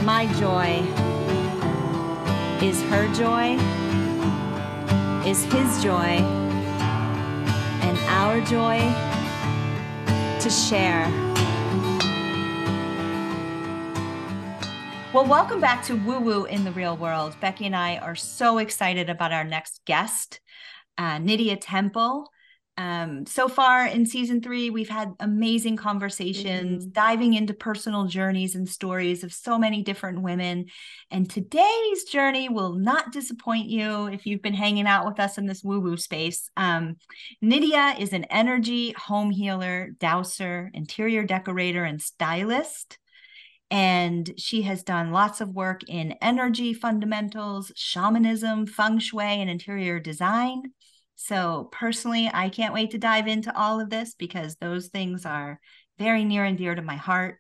My joy is her joy, is his joy, and our joy to share. Well, welcome back to Woo Woo in the Real World. Becky and I are so excited about our next guest, Nydia Temple. So far in season 3, we've had amazing conversations, diving into personal journeys and stories of so many different women. And today's journey will not disappoint you if you've been hanging out with us in this woo-woo space. Nydia is an energy home healer, dowser, interior decorator, and stylist. And she has done lots of work in energy fundamentals, shamanism, feng shui, and interior design. So personally, I can't wait to dive into all of this because those things are very near and dear to my heart.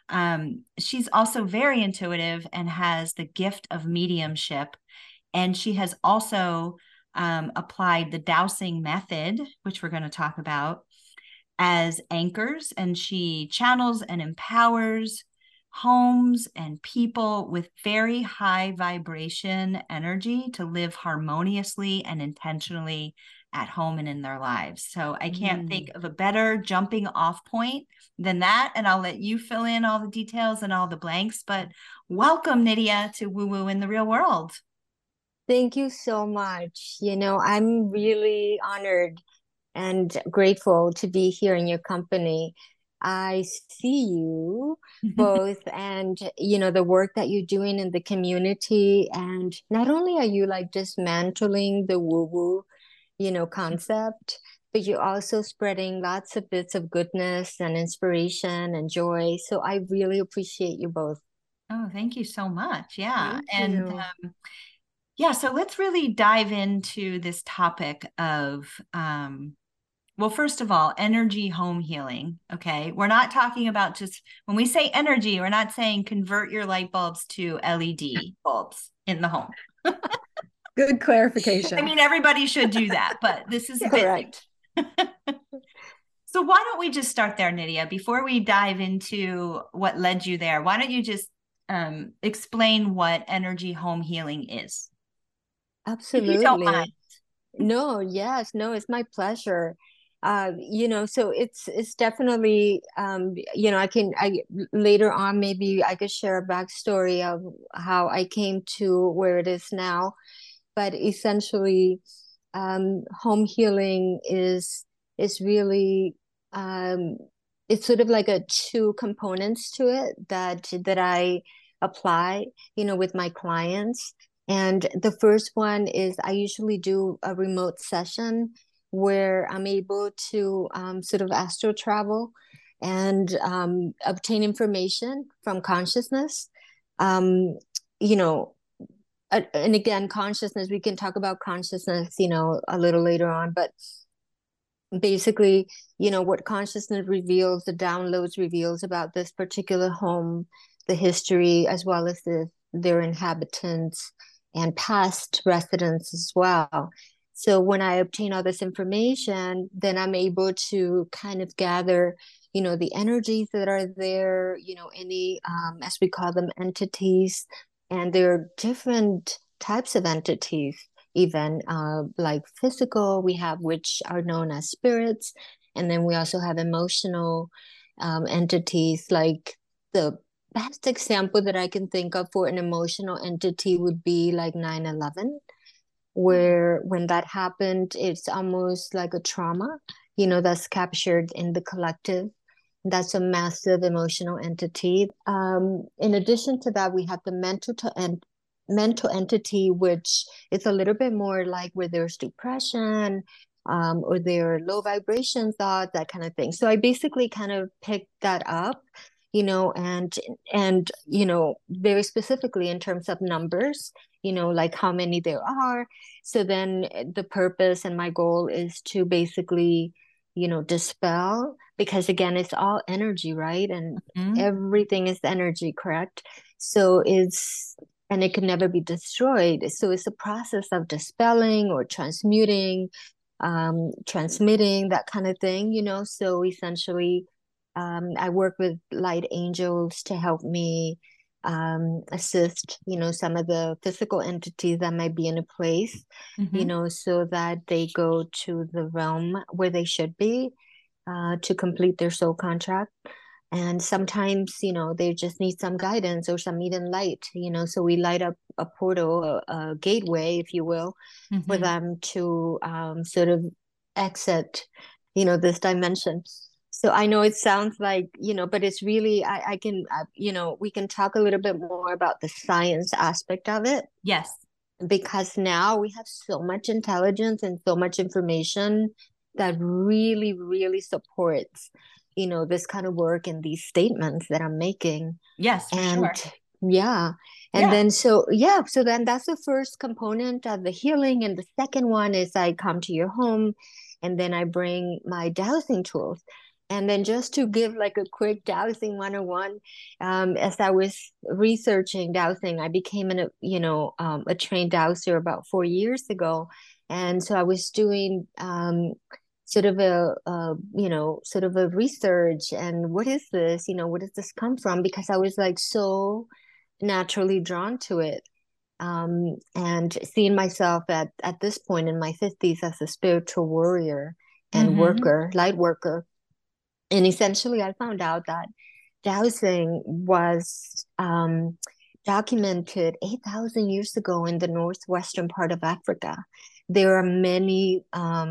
She's also very intuitive and has the gift of mediumship. And she has also applied the dowsing method, which we're going to talk about, as anchors. And she channels and empowers homes and people with very high vibration energy to live harmoniously and intentionally at home and in their lives. So I can't think of a better jumping off point than that. And I'll let you fill in all the details and all the blanks. But welcome, Nydia, to Woo Woo in the Real World. Thank you so much. I'm really honored and grateful to be here in your company. I see you both and the work that you're doing in the community. And not only are you like dismantling the woo-woo, concept, but you're also spreading lots of bits of goodness and inspiration and joy. So I really appreciate you both. Oh, thank you so much. Yeah. Thank And you. yeah, so let's really dive into this topic of well, first of all, energy home healing. Okay. We're not talking about just when we say energy, we're not saying convert your light bulbs to LED bulbs in the home. Good I clarification. mean, everybody should do that, but this is a bit Correct. So why don't we just start there, Nydia, before we dive into what led you there? Why don't you just explain what energy home healing is, if you don't mind? Absolutely. No, yes, no, it's my pleasure. So it's definitely I later on maybe I could share a backstory of how I came to where it is now. But essentially, home healing is really um it's sort of like a two components to it that I apply, with my clients. And the first one is I usually do a remote session where I'm able to sort of astral travel and obtain information from consciousness. Um, you know, and again, consciousness, we can talk about consciousness, a little later on, but basically, what consciousness reveals, the downloads reveals about this particular home, the history, as well as their inhabitants and past residents as well. So when I obtain all this information, then I'm able to kind of gather, the energies that are there, any, as we call them, entities. And there are different types of entities, even like physical, we have which are known as spirits. And then we also have emotional entities. Like the best example that I can think of for an emotional entity would be like 9/11, where when that happened, it's almost like a trauma, that's captured in the collective. That's a massive emotional entity. In addition to that, we have the mental entity, which is a little bit more like where there's depression, or there are low vibration thoughts, that kind of thing. So I basically kind of picked that up, and very specifically in terms of numbers, like how many there are. So then the purpose and my goal is to basically, dispel, because again, it's all energy, right? And everything is energy, correct? So and it can never be destroyed. So it's a process of dispelling or transmuting, transmitting, that kind of thing, So essentially, I work with light angels to help me assist, some of the physical entities that might be in a place, so that they go to the realm where they should be, to complete their soul contract. And sometimes, they just need some guidance or some even light, so we light up a portal, a gateway, if you will, for them to sort of exit, this dimension. So I know it sounds like, but it's really, I can, we can talk a little bit more about the science aspect of it. Yes. Because now we have so much intelligence and so much information that really, really supports, this kind of work and these statements that I'm making. Yes, for and sure. Yeah. And then, so then that's the first component of the healing. And the second one is I come to your home and then I bring my dowsing tools. And then just to give like a quick dowsing 101, as I was researching dowsing, I became a trained dowser about 4 years ago. And so I was doing sort of a research, and what is this? What does this come from? Because I was like so naturally drawn to it. And seeing myself at this point in my 50s as a spiritual warrior and light worker. And essentially, I found out that dowsing was documented 8,000 years ago in the northwestern part of Africa. There are many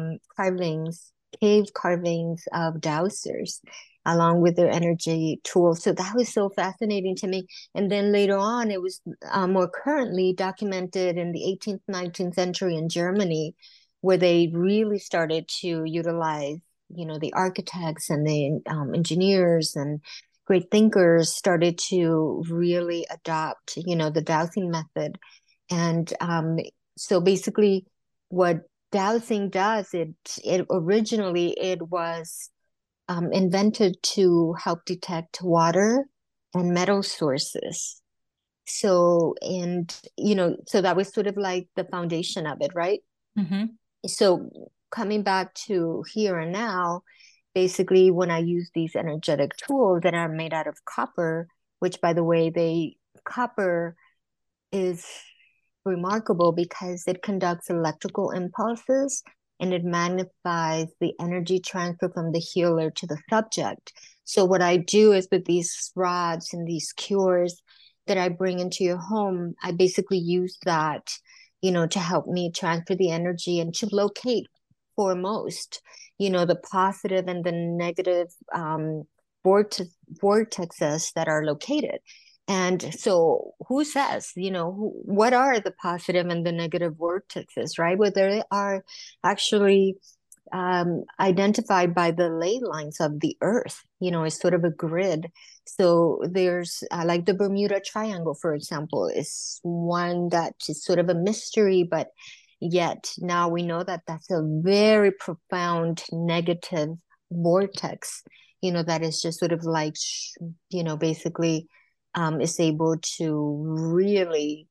cave carvings of dowsers, along with their energy tools. So that was so fascinating to me. And then later on, it was more currently documented in the 18th, 19th century in Germany, where they really started to utilize, the architects and the engineers and great thinkers started to really adopt, the dowsing method. And so basically what dowsing does, it originally it was invented to help detect water and metal sources. So, so that was sort of like the foundation of it, right? So coming back to here and now, basically when I use these energetic tools that are made out of copper, which by the way, copper is remarkable because it conducts electrical impulses and it magnifies the energy transfer from the healer to the subject. So what I do is with these rods and these cures that I bring into your home, I basically use that, to help me transfer the energy and to locate foremost, the positive and the negative vortexes that are located. And so who says, what are the positive and the negative vortexes, right? Whether they are actually identified by the ley lines of the earth, it's sort of a grid. So there's like the Bermuda Triangle, for example, is one that is sort of a mystery, but yet now we know that that's a very profound negative vortex, that is just sort of like, basically is able to really,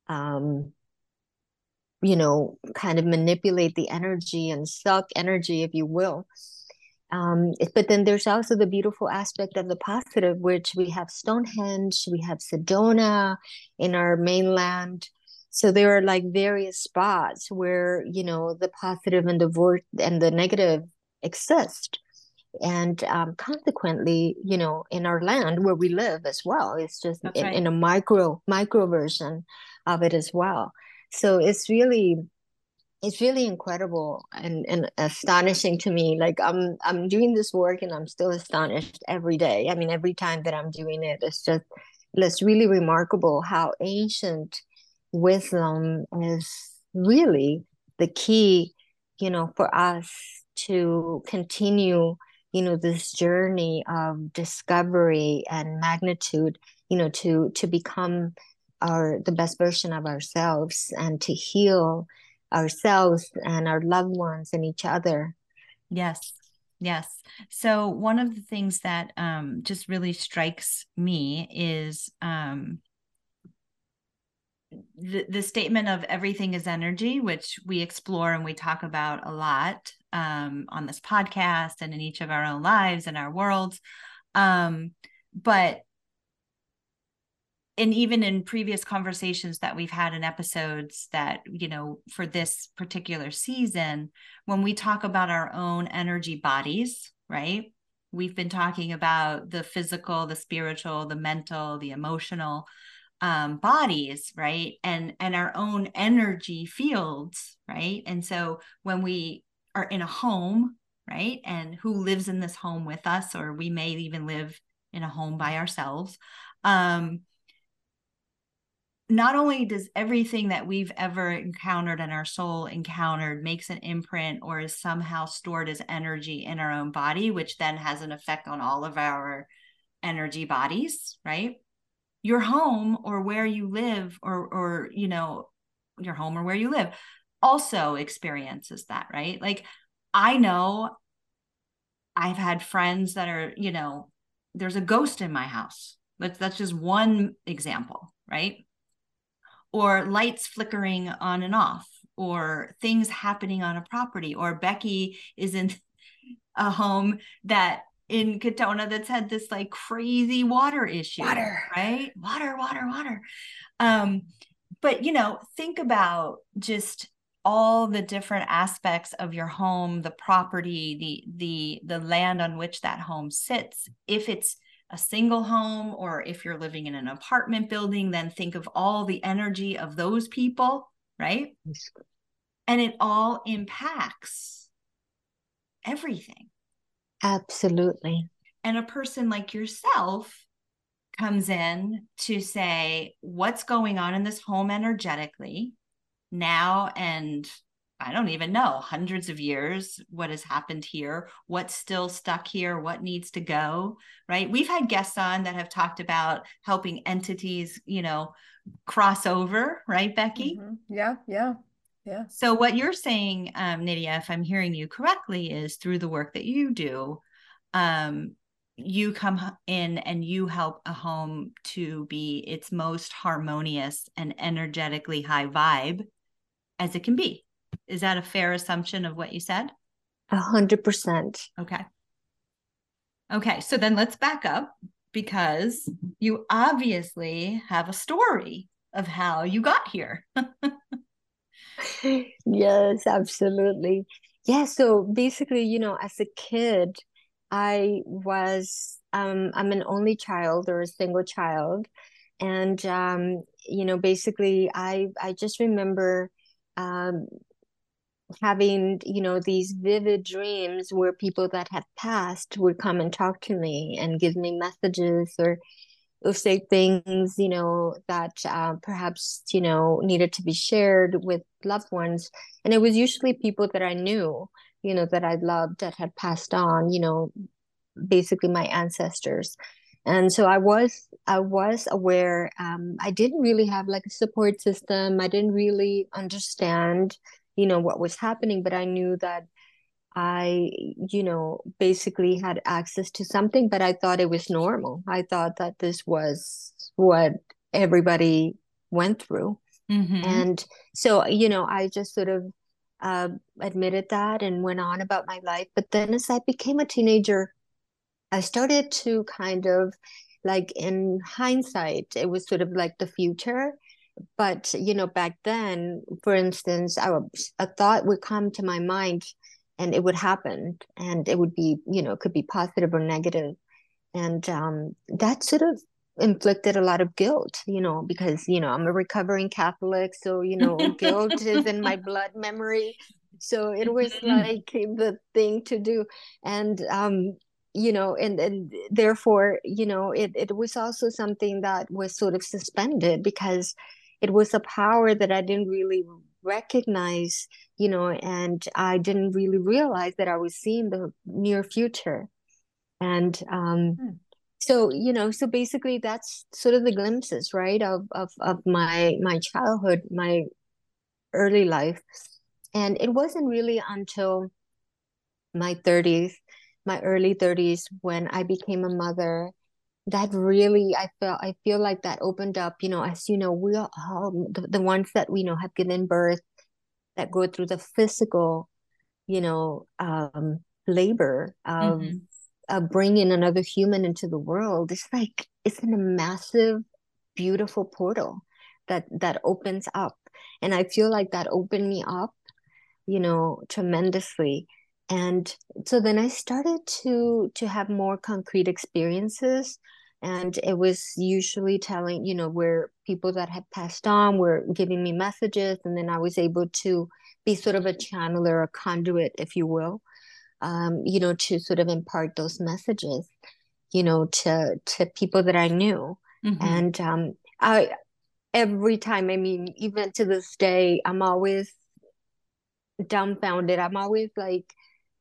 kind of manipulate the energy and suck energy, if you will. But then there's also the beautiful aspect of the positive, which we have Stonehenge, we have Sedona in our mainland. So there are like various spots where, the positive and the negative exist. And consequently, in our land where we live as well, it's just in a micro version of it as well. So it's really incredible and astonishing to me. Like I'm doing this work and I'm still astonished every day. I mean, every time that I'm doing it, it's really remarkable how ancient wisdom is really the key, for us to continue, this journey of discovery and magnitude, to become the best version of ourselves and to heal ourselves and our loved ones and each other. Yes. So one of the things that just really strikes me is the statement of everything is energy, which we explore and we talk about a lot on this podcast and in each of our own lives and our worlds. But and even in previous conversations that we've had in episodes that, you know, for this particular season, when we talk about our own energy bodies, right? We've been talking about the physical, the spiritual, the mental, the emotional bodies, right? And our own energy fields, right? And so when we are in a home, right? And who lives in this home with us, or we may even live in a home by ourselves. Not only does everything that we've ever encountered and our soul encountered makes an imprint or is somehow stored as energy in our own body, which then has an effect on all of our energy bodies, right? Your home or where you live, or you know, your home or where you live also experiences that, right? Like, I know I've had friends that are, you know, there's a ghost in my house. That's just one example, right? Or lights flickering on and off, or things happening on a property, or Becky is in a home that in Katona that's had this like crazy water issue, right? Water. But you know, think about just all the different aspects of your home, the property, the land on which that home sits. If it's a single home, or if you're living in an apartment building, then think of all the energy of those people, right? And it all impacts everything. Absolutely. And a person like yourself comes in to say, what's going on in this home energetically now? And I don't even know, hundreds of years, what has happened here, what's still stuck here, what needs to go, right? We've had guests on that have talked about helping entities, you know, cross over, right, Becky? Yeah. So what you're saying, Nydia, if I'm hearing you correctly, is through the work that you do, you come in and you help a home to be its most harmonious and energetically high vibe as it can be. Is that a fair assumption of what you said? 100%. Okay. So then let's back up, because you obviously have a story of how you got here. Yes, absolutely. Yeah, so basically, you know, as a kid, I'm an only child, or a single child. And you know, basically I just remember um having, you know, these vivid dreams where people that had passed would come and talk to me and give me messages, or say things, you know, that perhaps, you know, needed to be shared with loved ones. And it was usually people that I knew, you know, that I loved, that had passed on, you know, basically my ancestors. And so I was aware. I didn't really have like a support system. I didn't really understand, you know, what was happening, but I knew that I, you know, basically had access to something, but I thought it was normal. I thought that this was what everybody went through. Mm-hmm. And so, you know, I just sort of admitted that and went on about my life. But then as I became a teenager, I started to kind of, like, in hindsight, it was sort of like the future. But, you know, back then, for instance, a thought would come to my mind and it would happen, and it would be, you know, it could be positive or negative. And that sort of inflicted a lot of guilt, you know, because, you know, I'm a recovering Catholic. So, you know, guilt is in my blood memory. So it was like the thing to do. And, you know, and therefore, you know, it was also something that was sort of suspended, because it was a power that I didn't really recognize, you know, and I didn't really realize that I was seeing the near future. And so, you know, so basically that's sort of the glimpses, right, of my childhood, my early life. And it wasn't really until my 30s, my early 30s, when I became a mother, that really I feel like that opened up, you know, as you know, we are all the ones that we know have given birth, that go through the physical, you know, labor of Mm-hmm. bringing another human into the world. It's like it's a massive beautiful portal that opens up. And I feel like that opened me up, tremendously. And so then I started to have more concrete experiences. And it was usually telling, where people that had passed on were giving me messages. And then I was able to be sort of a channeler, a conduit, if you will, to sort of impart those messages, to people that I knew. Mm-hmm. And I every time, I mean, even to this day, I'm always dumbfounded. I'm always like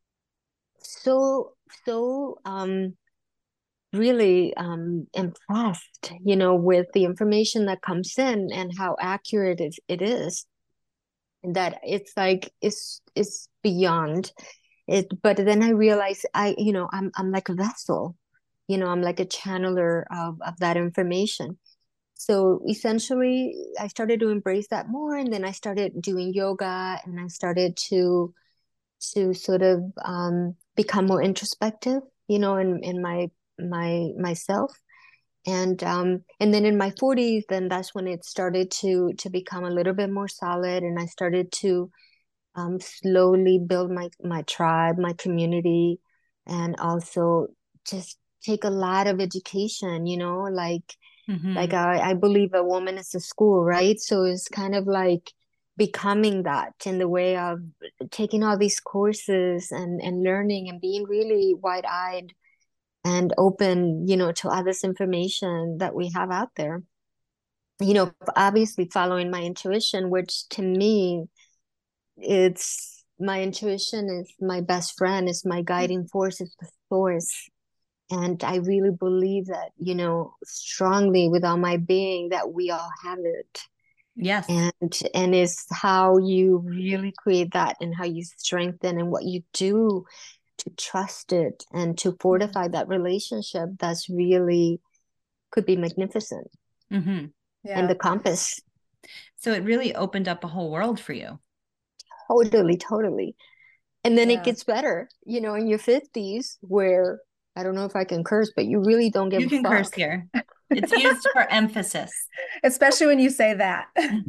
so really impressed, with the information that comes in and how accurate it is. And that it's like it's beyond it. But then I realize I'm like a vessel, I'm like a channeler of that information. So essentially, I started to embrace that more, and then I started doing yoga, and I started to sort of become more introspective, in myself. And then in my 40s, then that's when it started to become a little bit more solid, and I started to slowly build my tribe, my community, and also just take a lot of education, like I believe a woman is a school, right? So it's kind of like becoming that in the way of taking all these courses and learning and being really wide-eyed and open, to all this information that we have out there. Obviously following my intuition, which to me, it's my intuition is my best friend, is my guiding force, is the source. And I really believe that, strongly with all my being that we all have it. Yes. And it's how you really create that and how you strengthen and what you do to trust it and to fortify that relationship that's really could be magnificent. Mm-hmm. Yeah. And the compass. So it really opened up a whole world for you. Totally. And then it gets better, in your 50s, where I don't know if I can curse, but you really don't give a fuck. You can curse here. It's used for emphasis. Especially when you say that.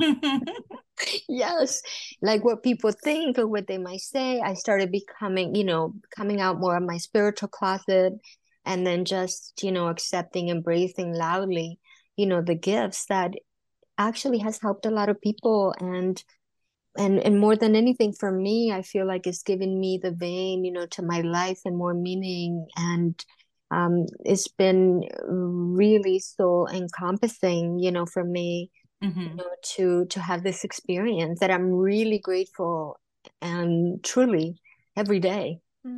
Yes. Like what people think or what they might say. I started becoming, coming out more of my spiritual closet, and then just, accepting, embracing loudly, the gifts that actually has helped a lot of people. And more than anything for me, I feel like it's given me the vein, to my life and more meaning. And it's been really so encompassing, for me, Mm-hmm. to have this experience that I'm really grateful and truly every day.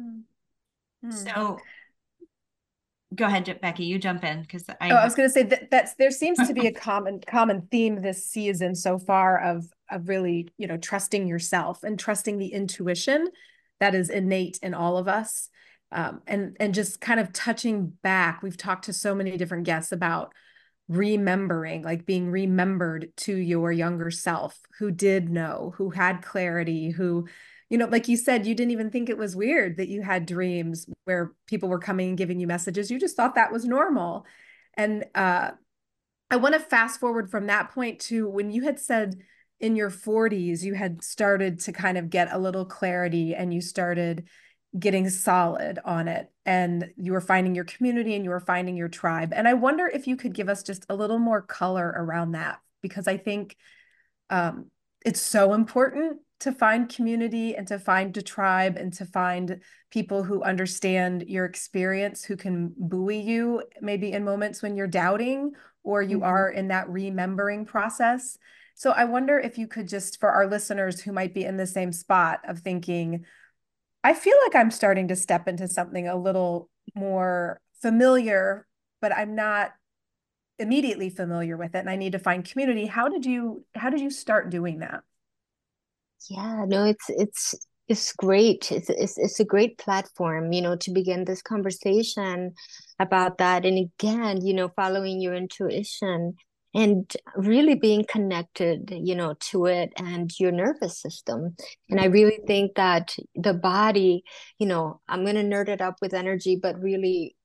So go ahead, Becky, you jump in because I was going to say that's there seems to be a common theme this season so far of really, trusting yourself and trusting the intuition that is innate in all of us. And just kind of touching back, we've talked to so many different guests about remembering, like being remembered to your younger self who did know, who had clarity, who, like you said, you didn't even think it was weird that you had dreams where people were coming and giving you messages. You just thought that was normal. And I want to fast forward from that point to when you had said in your 40s, you had started to kind of get a little clarity and you started getting solid on it, and you were finding your community and you were finding your tribe. And I wonder if you could give us just a little more color around that, because I think it's so important to find community and to find a tribe and to find people who understand your experience, who can buoy you maybe in moments when you're doubting or you are in that remembering process. So I wonder if you could just, for our listeners who might be in the same spot of thinking, I feel like I'm starting to step into something a little more familiar, but I'm not immediately familiar with it, and I need to find community. How did you start doing that? Yeah, no, it's great. It's a great platform, to begin this conversation about that. And again, following your intuition and really being connected, to it and your nervous system. And I really think that the body, I'm going to nerd it up with energy, but really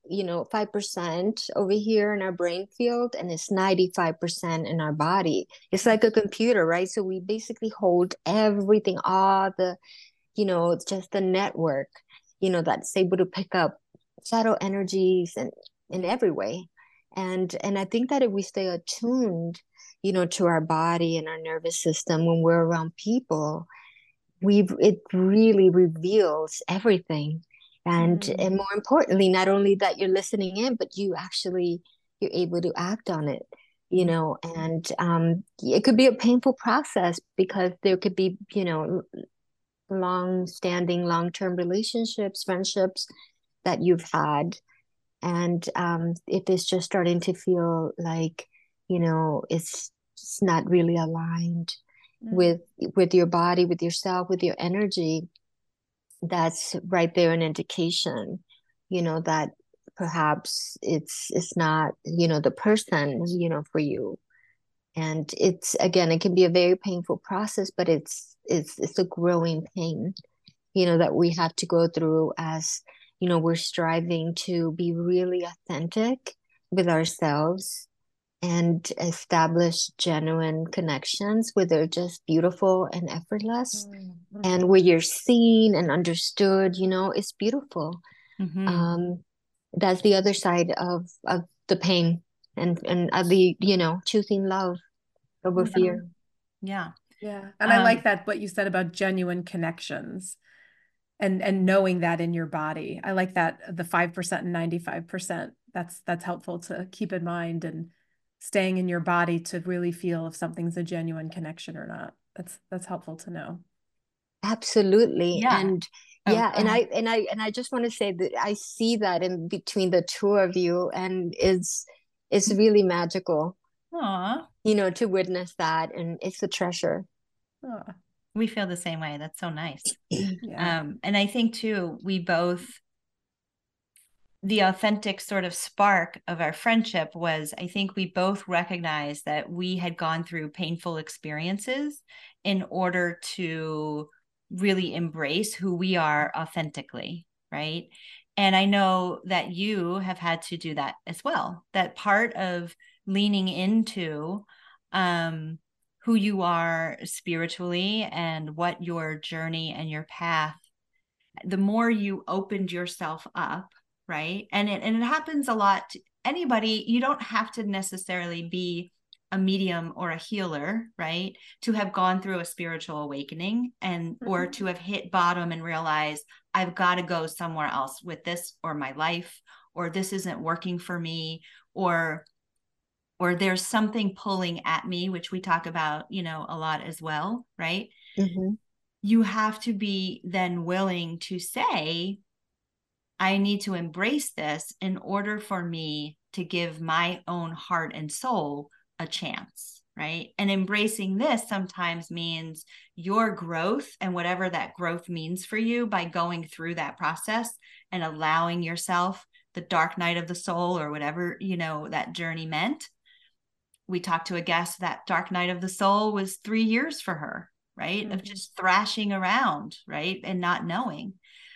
5% over here in our brain field, and it's 95% in our body. It's like a computer, right? So we basically hold everything, all the, it's just the network, that's able to pick up subtle energies and in every way. And I think that if we stay attuned, to our body and our nervous system when we're around people, it really reveals everything. And more importantly, not only that you're listening in, but you're able to act on it, and it could be a painful process because there could be, long-standing, long-term relationships, friendships that you've had. And if it's just starting to feel like, it's not really aligned with your body, with yourself, with your energy, that's right there an indication, that perhaps it's not, the person, for you. And it's, again, it can be a very painful process, but it's a growing pain, that we have to go through as, we're striving to be really authentic with ourselves and establish genuine connections where they're just beautiful and effortless, and where you're seen and understood, it's beautiful. That's the other side of the pain, and of the, choosing love over fear. Yeah. And I like that, what you said about genuine connections and knowing that in your body. I like that, the 5% and 95%. That's helpful to keep in mind, and staying in your body to really feel if something's a genuine connection or not. That's helpful to know. Absolutely. Yeah. And I just want to say that I see that in between the two of you, and it's really magical. Aww. To witness that, and it's a treasure. Aww. We feel the same way. That's so nice. Yeah. And I think too, the authentic sort of spark of our friendship was, I think we both recognized that we had gone through painful experiences in order to really embrace who we are authentically, right? And I know that you have had to do that as well. That part of leaning into who you are spiritually and what your journey and your path, the more you opened yourself up, right? And it happens a lot to anybody. You don't have to necessarily be a medium or a healer, right, to have gone through a spiritual awakening, and or to have hit bottom and realize I've got to go somewhere else with this, or my life, or this isn't working for me, or there's something pulling at me, which we talk about, a lot as well, right? You have to be then willing to say, I need to embrace this in order for me to give my own heart and soul a chance, right? And embracing this sometimes means your growth, and whatever that growth means for you, by going through that process and allowing yourself the dark night of the soul, or whatever, that journey meant. We talked to a guest, that dark night of the soul was 3 years for her, right? Of just thrashing around, right? And not knowing.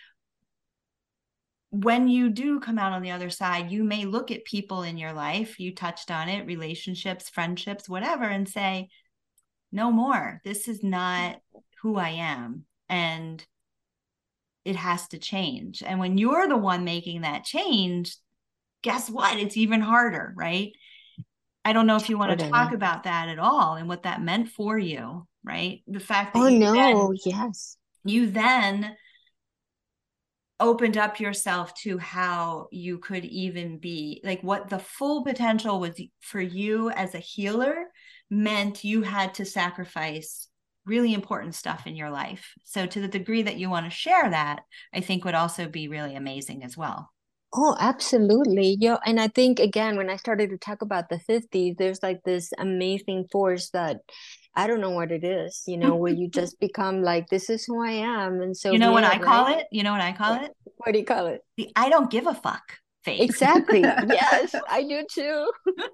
When you do come out on the other side, you may look at people in your life, you touched on it, relationships, friendships, whatever, and say, no more. This is not who I am. And it has to change. And when you're the one making that change, guess what? It's even harder, right? I don't know if you want to talk about that at all, and what that meant for you, right? The fact that you then opened up yourself to how you could even be, like, what the full potential was for you as a healer, meant you had to sacrifice really important stuff in your life. So to the degree that you want to share that, I think would also be really amazing as well. Oh, absolutely. Yeah. And I think, again, when I started to talk about the 50s, there's like this amazing force that I don't know what it is, where you just become like, this is who I am. And so, what I call it? You know what I call it? What do you call it? The I don't give a fuck phase. Exactly. Yes, I do too.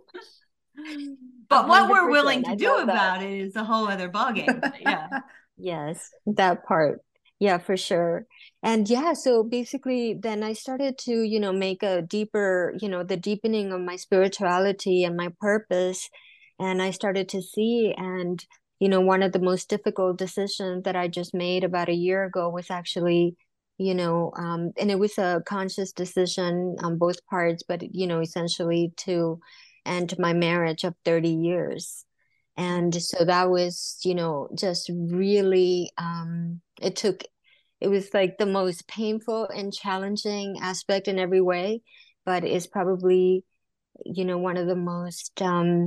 But what we're willing to do about it is a whole other ballgame. Yeah. Yes, that part. Yeah, for sure. And yeah, so basically then I started to, make a deeper, the deepening of my spirituality and my purpose. And I started to see, and, one of the most difficult decisions that I just made about a year ago was actually, and it was a conscious decision on both parts, but, essentially to end my marriage of 30 years. And so that was, just really, it was like the most painful and challenging aspect in every way, but it's probably, one of the most,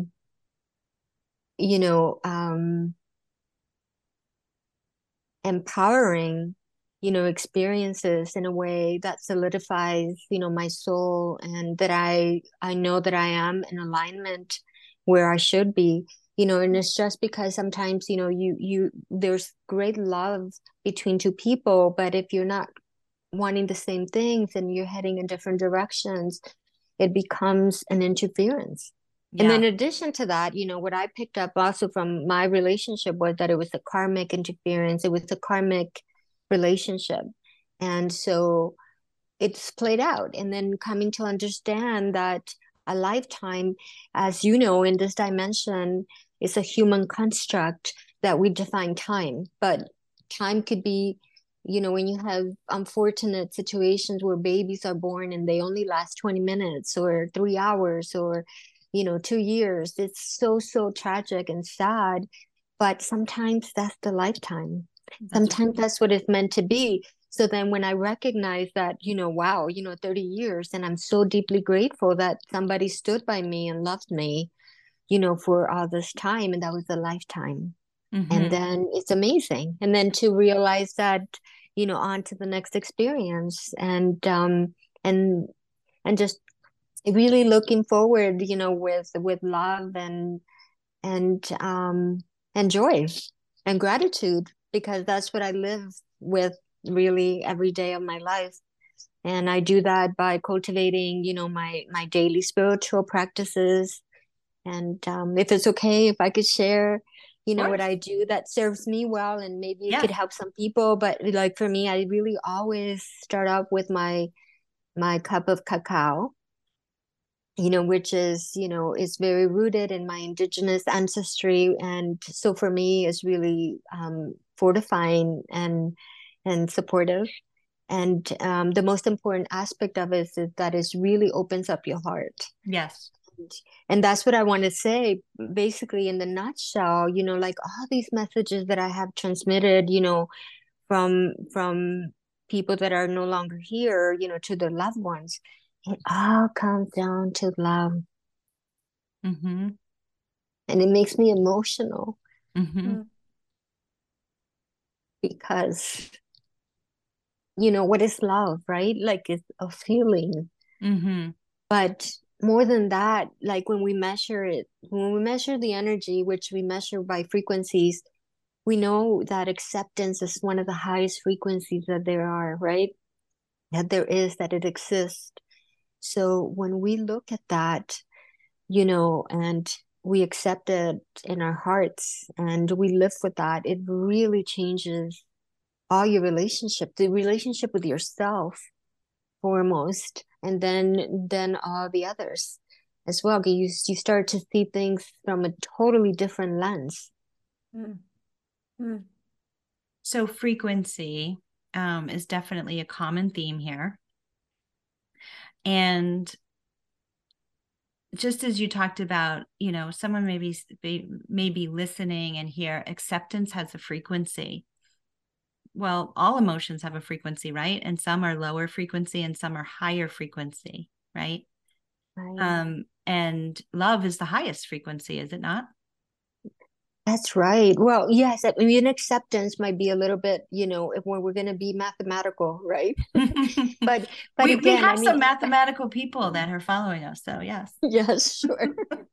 you know, um, empowering, experiences in a way that solidifies, my soul, and that I know that I am in alignment where I should be. And it's just because sometimes, there's great love between two people, but if you're not wanting the same things and you're heading in different directions, it becomes an interference. And then Yeah. in addition to that, what I picked up also from my relationship was that it was a karmic interference. It was a karmic relationship. And so it's played out. And then coming to understand that a lifetime, as you know, in this dimension, is a human construct that we define time. But time could be, when you have unfortunate situations where babies are born and they only last 20 minutes or 3 hours or, 2 years, it's so, so tragic and sad. But sometimes that's the lifetime. That's right. Sometimes that's what it's meant to be. So then when I recognize that, wow, 30 years, and I'm so deeply grateful that somebody stood by me and loved me, for all this time, and that was a lifetime. And Mm-hmm. then it's amazing. And then to realize that, on to the next experience, and and just really looking forward, with love and and joy and gratitude, because that's what I live with really every day of my life. And I do that by cultivating, my daily spiritual practices. And if it's okay, if I could share, Of what course. I do that serves me well, and maybe it could Yes. help some people. But like for me, I really always start out with my cup of cacao, which is, is very rooted in my indigenous ancestry. And so for me, it's really fortifying and supportive. And the most important aspect of it is that it really opens up your heart. Yes. And that's what I want to say, basically, in the nutshell, like all these messages that I have transmitted, from people that are no longer here, to their loved ones, it all comes down to love. Mm-hmm. And it makes me emotional Mm-hmm. Mm. because, what is love, right? Like it's a feeling. Mm-hmm. But more than that, like when we measure it, when we measure the energy, which we measure by frequencies, we know that acceptance is one of the highest frequencies that there are, right? That there is, that it exists. So when we look at that, and we accept it in our hearts and we live with that, it really changes all your relationship, the relationship with yourself foremost, and then all the others as well. You start to see things from a totally different lens. Mm. Mm. So frequency is definitely a common theme here. And just as you talked about, someone may be listening and hear acceptance has a frequency. Well, all emotions have a frequency, right? And some are lower frequency and some are higher frequency, right? Right. And love is the highest frequency, is it not? That's right. Well, yes, I mean, acceptance might be a little bit, if we're going to be mathematical, right? But we again, I have mean, some mathematical people that are following us, so yes. yes, sure.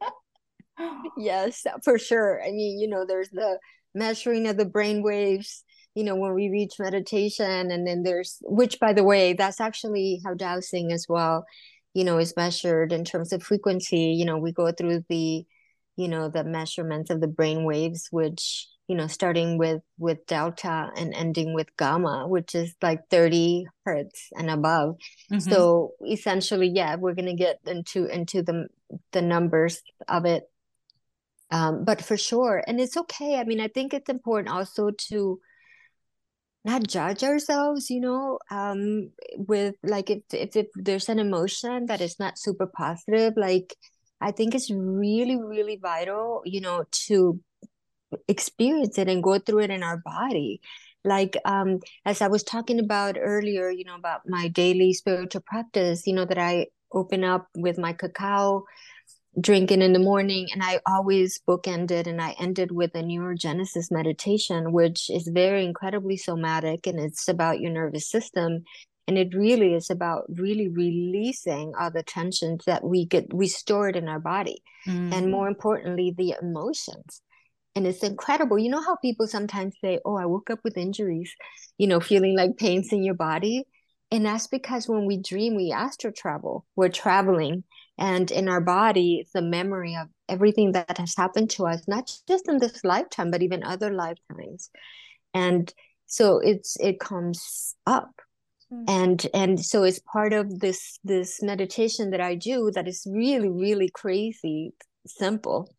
Yes, for sure. I mean, there's the measuring of the brain waves, when we reach meditation, and then there's, which by the way, that's actually how dowsing as well, is measured in terms of frequency. We go through the measurements of the brain waves, which, starting with delta and ending with gamma, which is like 30 hertz and above. So essentially, yeah, we're going to get into the numbers of it. But for sure, and it's okay. I mean, I think it's important also to not judge ourselves, with like if there's an emotion that is not super positive, like I think it's really, really vital, to experience it and go through it in our body. Like as I was talking about earlier, about my daily spiritual practice, that I open up with my cacao drinking in the morning, and I always bookended and I ended with a neurogenesis meditation, which is very incredibly somatic, and it's about your nervous system. And it really is about really releasing all the tensions that we stored in our body. And more importantly, the emotions. And it's incredible. You know how people sometimes say, oh, I woke up with injuries, feeling like pains in your body. And that's because when we dream, we astral travel. We're traveling. And in our body, it's the memory of everything that has happened to us, not just in this lifetime, but even other lifetimes. And so it comes up. And so it's part of this meditation that I do that is really, really crazy simple.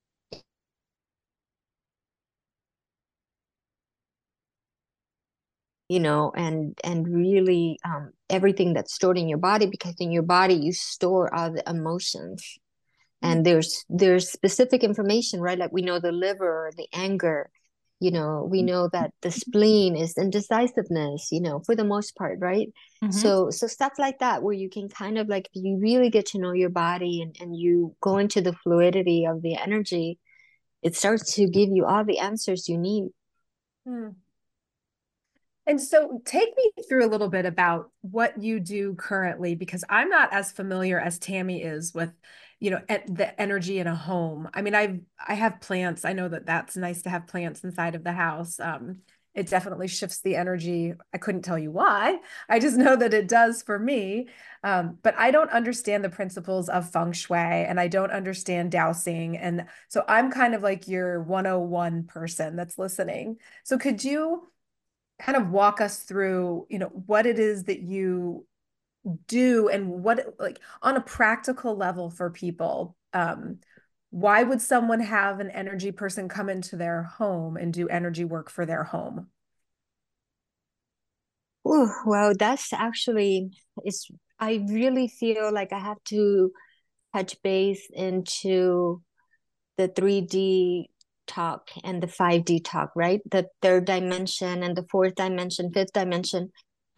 And really everything that's stored in your body, because in your body you store all the emotions. And there's specific information, right? Like we know the liver, the anger, we know that the spleen is indecisiveness, for the most part, right? So stuff like that, where you can kind of like, if you really get to know your body and you go into the fluidity of the energy, it starts to give you all the answers you need. And so take me through a little bit about what you do currently, because I'm not as familiar as Tammy is with, the energy in a home. I mean, I have plants. I know that that's nice to have plants inside of the house. It definitely shifts the energy. I couldn't tell you why. I just know that it does for me. But I don't understand the principles of feng shui, and I don't understand dowsing. And so I'm kind of like your 101 person that's listening. So could you kind of walk us through, what it is that you do and what, like on a practical level for people, why would someone have an energy person come into their home and do energy work for their home? Ooh, well, that's actually, I really feel like I have to touch base into the 3D talk and the 5D talk, right? The third dimension and the fourth dimension, fifth dimension.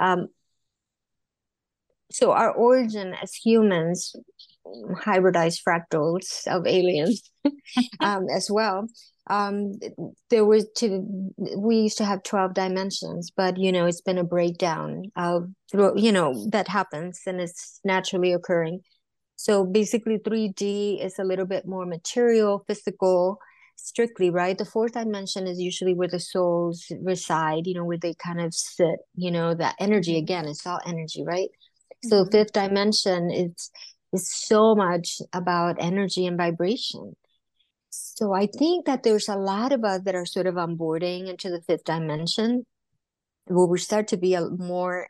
So our origin as humans, hybridized fractals of aliens, as well. We used to have 12 dimensions, but it's been a breakdown of, that happens and it's naturally occurring. So basically 3D is a little bit more material, physical, strictly, right? The fourth dimension is usually where the souls reside, where they kind of sit, that energy, again, it's all energy, right? So fifth dimension is so much about energy and vibration. So I think that there's a lot of us that are sort of onboarding into the fifth dimension, where we start to be a more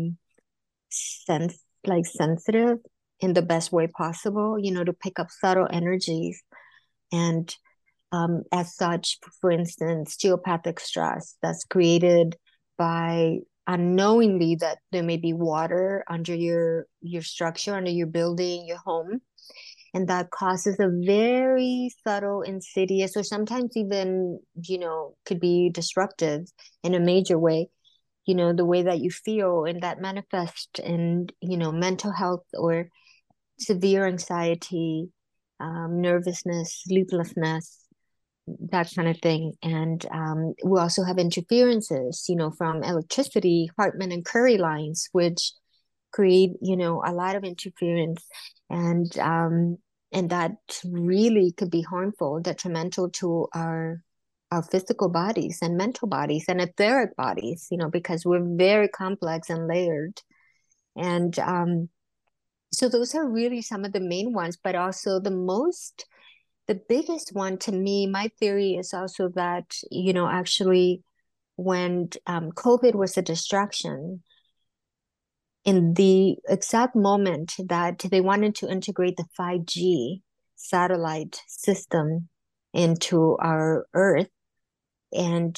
sensitive in the best way possible, to pick up subtle energies. And as such, for instance, geopathic stress that's created by unknowingly that there may be water under your structure, under your building, your home. And that causes a very subtle, insidious, or sometimes even, could be disruptive in a major way, the way that you feel, and that manifest in, mental health or severe anxiety, nervousness, sleeplessness, that kind of thing. And we also have interferences, from electricity, Hartman and Curry lines, which create, a lot of interference. And that really could be harmful, detrimental to our physical bodies and mental bodies and etheric bodies, because we're very complex and layered. And so those are really some of the main ones, but also the the biggest one to me, my theory is also that, actually when COVID was a distraction, in the exact moment that they wanted to integrate the 5G satellite system into our Earth, and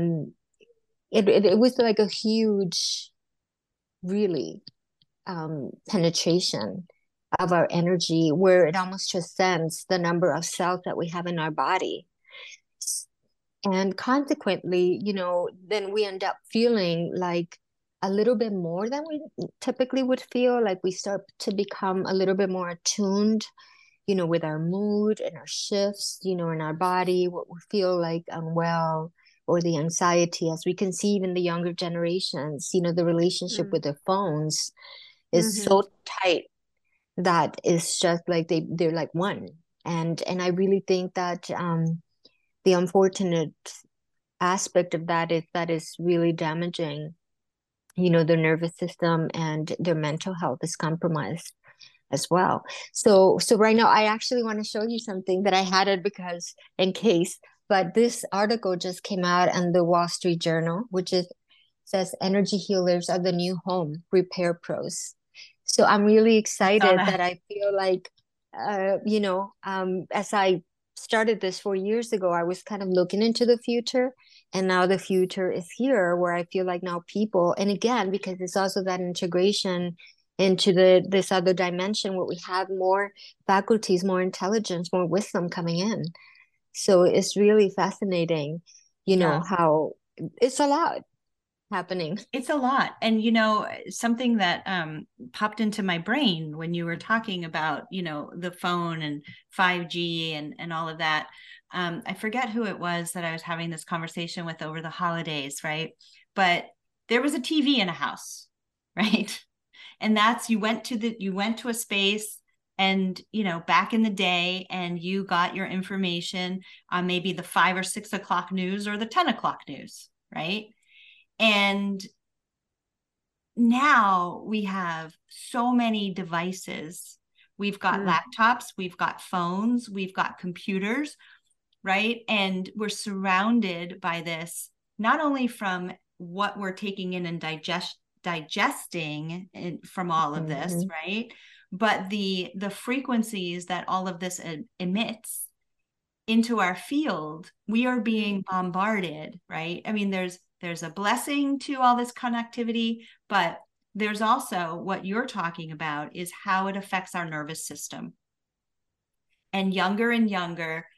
it was like a huge, really, penetration of our energy, where it almost transcends the number of cells that we have in our body. And consequently, then we end up feeling like a little bit more than we typically would feel. Like we start to become a little bit more attuned, with our mood and our shifts, in our body, what we feel like unwell or the anxiety, as we can see even the younger generations, the relationship with their phones is so tight that it's just like they're like one. And I really think that the unfortunate aspect of that is really damaging, their nervous system, and their mental health is compromised as well. So right now I actually want to show you something that I had it because in case, but this article just came out in the Wall Street Journal, which says energy healers are the new home repair pros. So I'm really excited that I feel like, as I started this 4 years ago, I was kind of looking into the future, and now the future is here, where I feel like now people, and again, because it's also that integration into this other dimension where we have more faculties, more intelligence, more wisdom coming in. So it's really fascinating, how it's a lot happening. It's a lot. And, something that popped into my brain when you were talking about, the phone and 5G and all of that. I forget who it was that I was having this conversation with over the holidays, right? But there was a TV in a house, right? And that's, you went to a space, and, back in the day, and you got your information on maybe the 5 or 6 o'clock news or the 10 o'clock news, right? And now we have so many devices. We've got laptops, we've got phones, we've got computers, right? And we're surrounded by this, not only from what we're taking in and digesting from all of this, right? But the frequencies that all of this emits into our field, we are being bombarded, right? I mean, there's a blessing to all this connectivity, but there's also what you're talking about is how it affects our nervous system. And younger,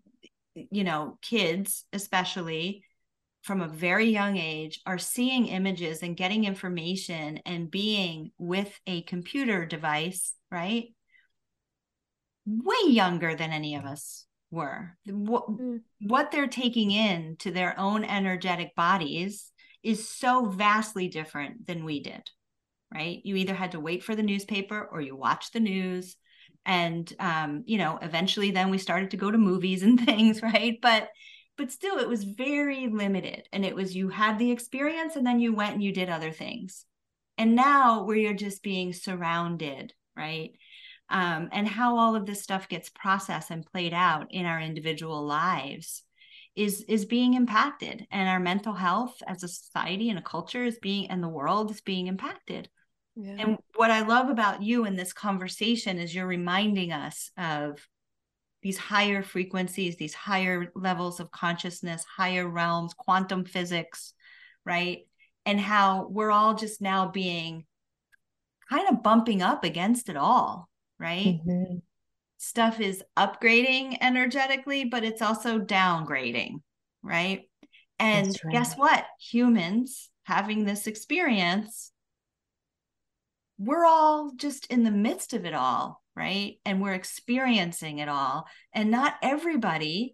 kids, especially from a very young age, are seeing images and getting information and being with a computer device, right? Way younger than any of us were. What they're taking in to their own energetic bodies is so vastly different than we did, right? You either had to wait for the newspaper or you watch the news. And, eventually then we started to go to movies and things, right? But still, it was very limited. And it was, you had the experience and then you went and you did other things. And now we are just being surrounded, right? And how all of this stuff gets processed and played out in our individual lives is being impacted, and our mental health as a society and a culture and the world is being impacted. Yeah. And what I love about you in this conversation is you're reminding us of these higher frequencies, these higher levels of consciousness, higher realms, quantum physics, right? And how we're all just now being kind of bumping up against it all. Right? Stuff is upgrading energetically, but it's also downgrading, right? And guess what? Humans having this experience, we're all just in the midst of it all, right? And we're experiencing it all. And not everybody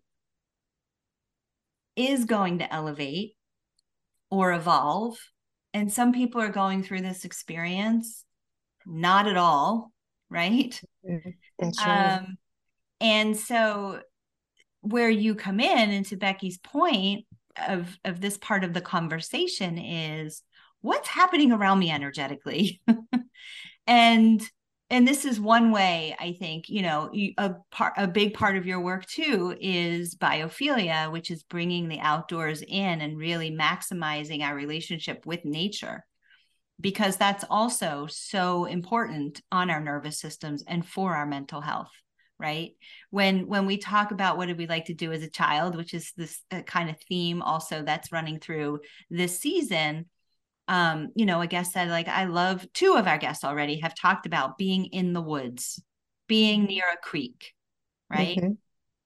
is going to elevate or evolve. And some people are going through this experience not at all, right? That's right. And so where you come in, and to Becky's point of this part of the conversation, is what's happening around me energetically. And and this is one way, I think, you know, a big part of your work too is biophilia, which is bringing the outdoors in and really maximizing our relationship with nature, because that's also so important on our nervous systems and for our mental health, right? When we talk about what did we like to do as a child, which is this kind of theme also that's running through this season. You know, a guest said, like, I love, two of our guests already have talked about being in the woods, being near a creek, right? Mm-hmm.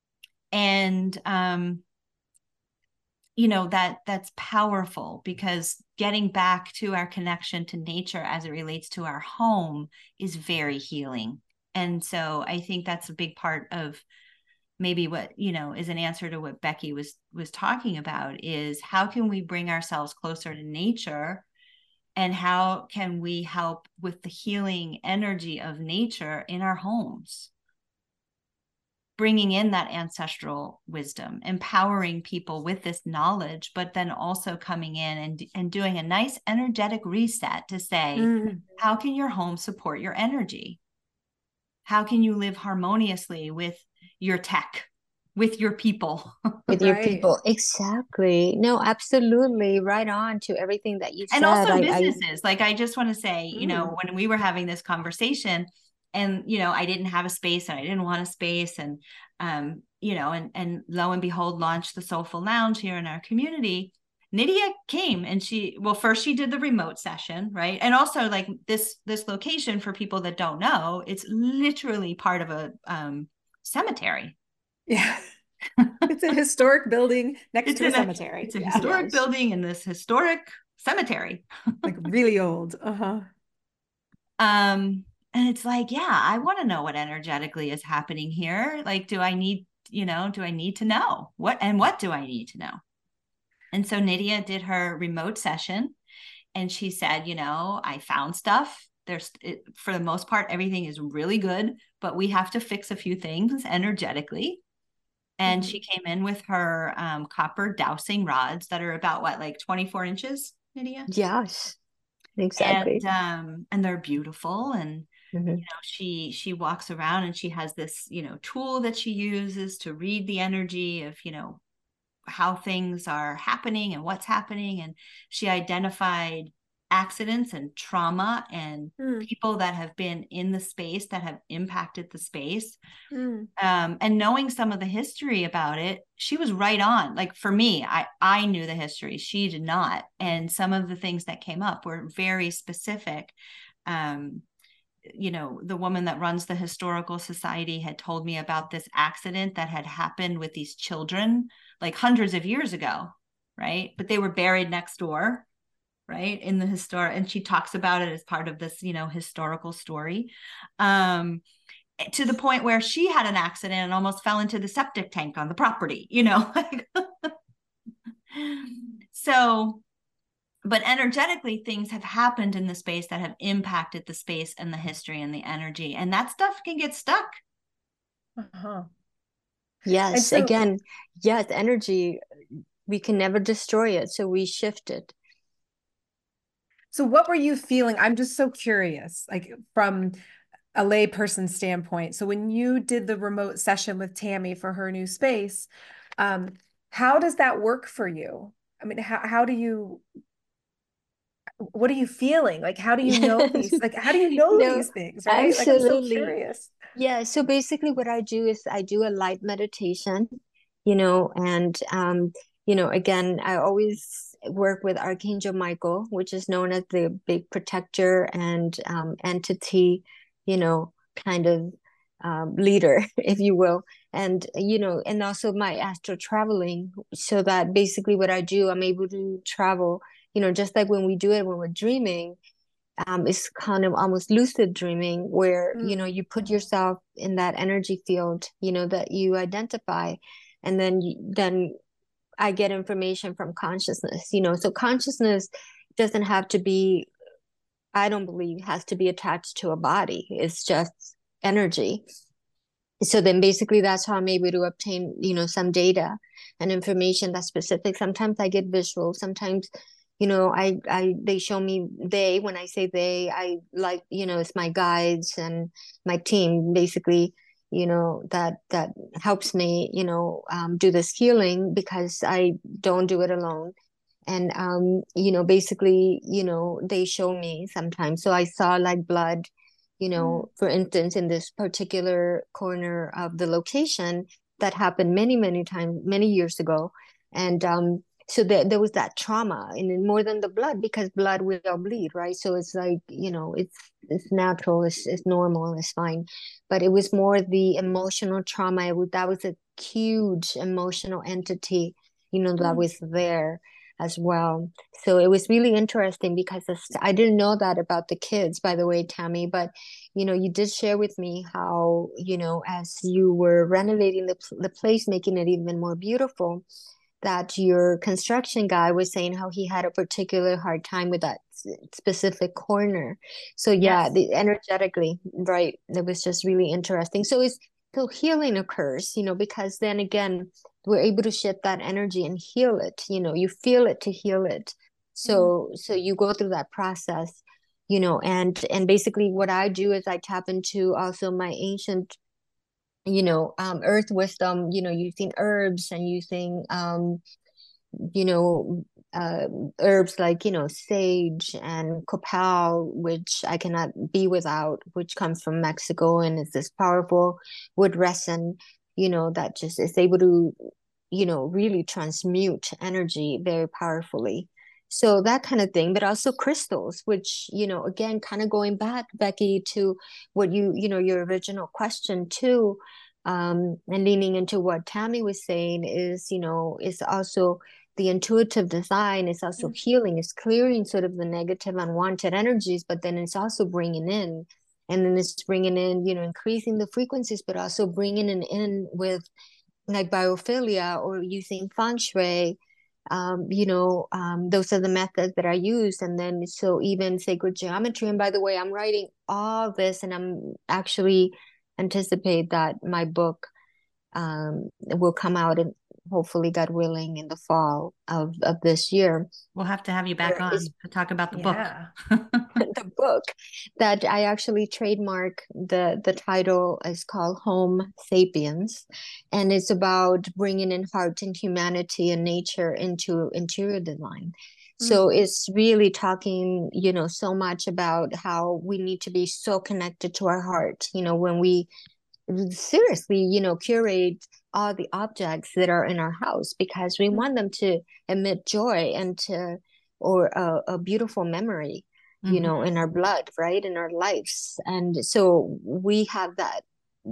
And you know, that's powerful, because getting back to our connection to nature as it relates to our home is very healing. And so I think that's a big part of maybe what, you know, is an answer to what Becky was talking about, is how can we bring ourselves closer to nature, and how can we help with the healing energy of nature in our homes, bringing in that ancestral wisdom, empowering people with this knowledge, but then also coming in and doing a nice energetic reset to say, how can your home support your energy? How can you live harmoniously with your tech, with your people? With your people. Exactly. No, absolutely. Right on to everything that you And said. also businesses. Like, I just want to say, you know, when we were having this conversation, and, you know, I didn't have a space and I didn't want a space, and, you know, and lo and behold, launched the Soulful Lounge here in our community. Nydia came, and first she did the remote session, right? And also, like, this location, for people that don't know, it's literally part of a cemetery. Yeah. It's a historic building next to a cemetery. It's a historic building in this historic cemetery. Like really old. And it's like, yeah, I want to know what energetically is happening here. Like, do I need to know what do I need to know? And so Nydia did her remote session, and she said, you know, I found stuff. For the most part, everything is really good, but we have to fix a few things energetically. And she came in with her copper dowsing rods that are about like 24 inches, Nydia? Yes, exactly. And they're beautiful. And you know, she walks around, and she has this, you know, tool that she uses to read the energy of, you know, how things are happening and what's happening. And she identified accidents and trauma and people that have been in the space that have impacted the space. And knowing some of the history about it, she was right on. Like, for me, I knew the history, she did not. And some of the things that came up were very specific. You know, the woman that runs the Historical Society had told me about this accident that had happened with these children like hundreds of years ago, right? But they were buried next door, right, in the and she talks about it as part of this, you know, historical story, to the point where she had an accident and almost fell into the septic tank on the property, you know. So, but energetically, things have happened in the space that have impacted the space and the history and the energy, and that stuff can get stuck. Yes, so, again, yes, energy, we can never destroy it, so we shift it. So what were you feeling? I'm just so curious, like, from a lay person's standpoint. So when you did the remote session with Tammy for her new space, how does that work for you? I mean, what are you feeling? Like, how do you know these? Like, how do you know these things? Right? Absolutely. Like, I'm so curious. Yeah. So basically, what I do is I do a light meditation, you know, and you know, again, I always work with Archangel Michael, which is known as the big protector and entity, you know, kind of leader, if you will. And, you know, and also my astral traveling, so that basically what I do, I'm able to travel, you know, just like when we do it when we're dreaming, it's kind of almost lucid dreaming, where, you know, you put yourself in that energy field, you know, that you identify, and then I get information from consciousness, you know. So consciousness doesn't have to be, I don't believe, has to be attached to a body. It's just energy. So then basically that's how I'm able to obtain, you know, some data and information that's specific. Sometimes I get visual, sometimes, they show me, when I say they, I like, it's my guides and my team basically, that helps me, do this healing, because I don't do it alone. And basically, they show me sometimes. So I saw like blood, for instance, in this particular corner of the location, that happened many, many times, many years ago. And so there was that trauma, and then more than the blood, because blood we all bleed, right? So it's like, it's natural, it's normal, it's fine. But it was more the emotional trauma. That was a huge emotional entity, that was there as well. So it was really interesting, because I didn't know that about the kids, by the way, Tammy, but you did share with me how, as you were renovating the place, making it even more beautiful, that your construction guy was saying how he had a particular hard time with that specific corner. So yeah, Yes. Energetically, right, it was just really interesting. So healing occurs, because then again, we're able to shift that energy and heal it. You feel it to heal it. So you go through that process, and basically what I do is I tap into also my ancient, earth wisdom, using herbs and using you know, uh, herbs like, sage and copal, which I cannot be without, which comes from Mexico, and it's this powerful wood resin, that just is able to, really transmute energy very powerfully. So that kind of thing, but also crystals, which, again, kind of going back, Becky, to what your original question too, and leaning into what Tammy was saying is also the intuitive design, is also healing, is clearing sort of the negative unwanted energies, but then it's also bringing in, and then it's bringing in, increasing the frequencies, but also bringing it in with like biophilia or using feng shui. Those are the methods that I use. And then so even sacred geometry. And by the way, I'm writing all this, and I'm actually anticipate that my book will come out, and hopefully, God willing, in the fall of this year. We'll have to have you back on to talk about the book. The book that I actually trademark, the title is called Home Sapiens, and it's about bringing in heart and humanity and nature into interior design. So it's really talking, so much about how we need to be so connected to our heart, when we seriously, curate all the objects that are in our house, because we want them to emit joy or a beautiful memory, in our blood, right, in our lives. And so we have that,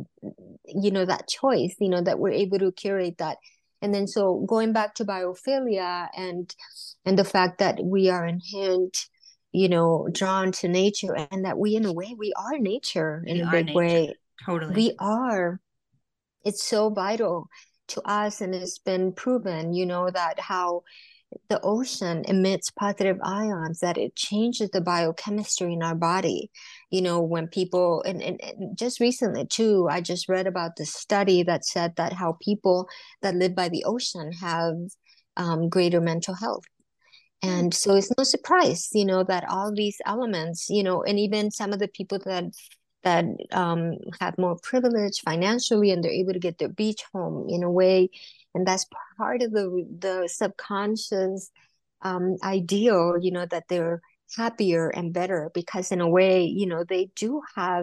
that choice, that we're able to curate that. And then so going back to biophilia and the fact that we are inherent, drawn to nature, and that we, in a way, we are nature in a big way. Totally. We are. It's so vital to us, and it's been proven, that how the ocean emits positive ions, that it changes the biochemistry in our body. When people, and just recently too, I just read about this study that said that how people that live by the ocean have greater mental health. And so it's no surprise, that all these elements, and even some of the people that have more privilege financially, and they're able to get their beach home in a way, and that's part of the subconscious ideal, that they're happier and better, because in a way, they do have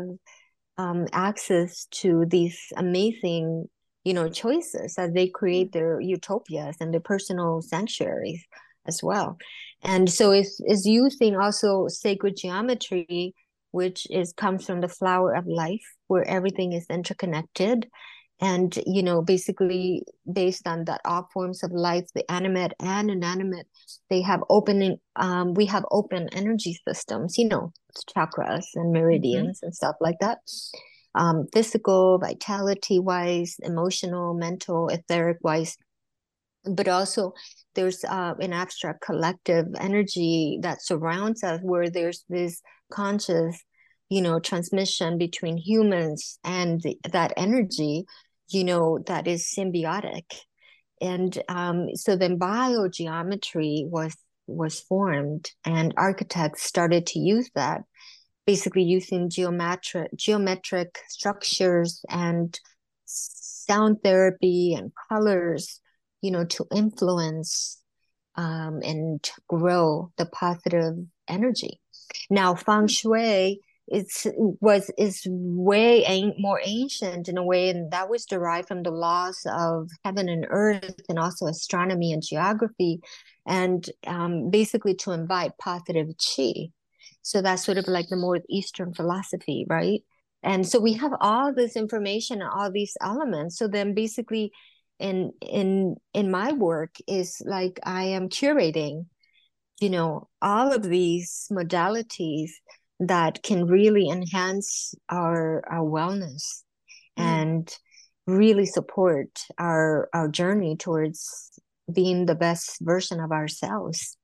access to these amazing, choices as they create their utopias and their personal sanctuaries as well. And so it's using also sacred geometry, which comes from the flower of life, where everything is interconnected. And, basically based on that, all forms of life, the animate and inanimate, they have we have open energy systems, chakras and meridians and stuff like that. Physical, vitality wise, emotional, mental, etheric wise. But also there's an abstract collective energy that surrounds us, where there's this conscious, transmission between humans and that energy, that is symbiotic. And so then biogeometry was was formed, and architects started to use that, basically using geometric structures and sound therapy and colors, to influence and grow the positive energy. Now, feng shui is more ancient in a way, and that was derived from the laws of heaven and earth, and also astronomy and geography, and basically to invite positive chi. So that's sort of like the more Eastern philosophy, right? And so we have all this information, all these elements. So then basically in my work is like I am curating, all of these modalities that can really enhance our wellness and really support our journey towards being the best version of ourselves.